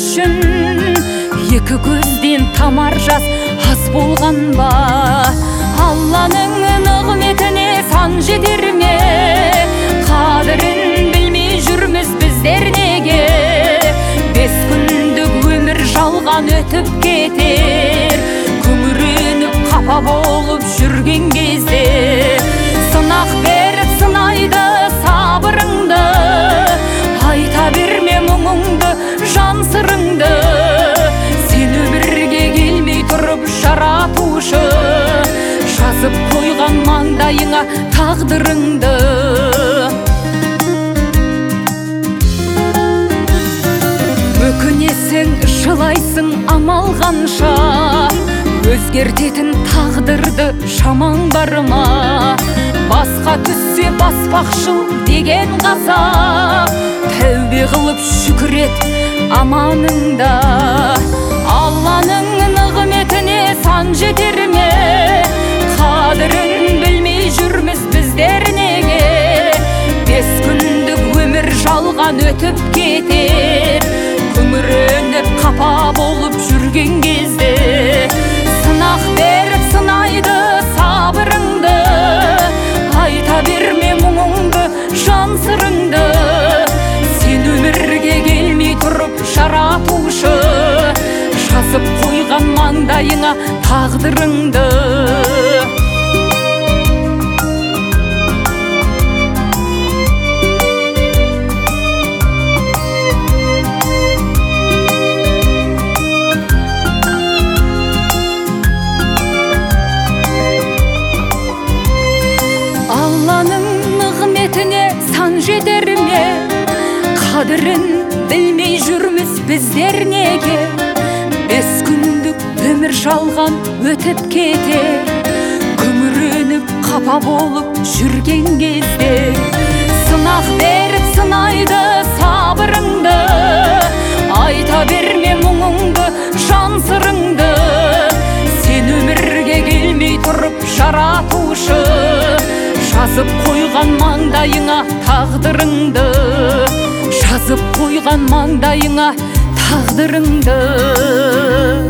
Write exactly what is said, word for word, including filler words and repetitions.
үшін екі көзден тамар жас аз болған ба? Алланың нығметіне сан жетер ме? Қадірін білмей жүрміз біздер неге? Бес күндік өмір жалған өтіп кетер, күңіреніп қапа болып жүрген кезде. Сынақ беріп сынайды сабырыңды, айта берме мұңыңды, жан сырыңды. Сен өмірге келмей тұрып жаратушы, жазып қойған маңдайыңа тағдырыңды. Өкінесің, жылайсың амал қанша, өзгертетін тағдырды шамаң бар ма? Басқа түссе баспақшыл деген қазақ, тәубе қылып шүкірет аманыңда. Алланың нығметіне сан жетер ме? Қадірін білмей жүрміз біздер неге? Бес күндік өмір жалған өтіп кетер, күңіреніп қапа болып жүрген кезде. Сынақ беріп сынайды сабырыңды, айта берме мұңыңды, жан сырыңды. Сен өмірге келмей тұрып жаратушы, жазып қойған маңдайыңа тағдырыңды. Алланың нығметіне сан жетер ме? Қадірін білмей жүрміз біздер неге? Бес күндік өмір жалған өтіп кетер, күңіреніп қапа болып жүрген кезде. Сынақ беріп сынайды сабырыңды, айта берме мұңыңды, жан сырыңды. Сен өмірге келмей тұрып жаратушы, жазып қойған маңдайыңа тағдырыңды. Жазып қойған маңдайыңа тағдырыңды.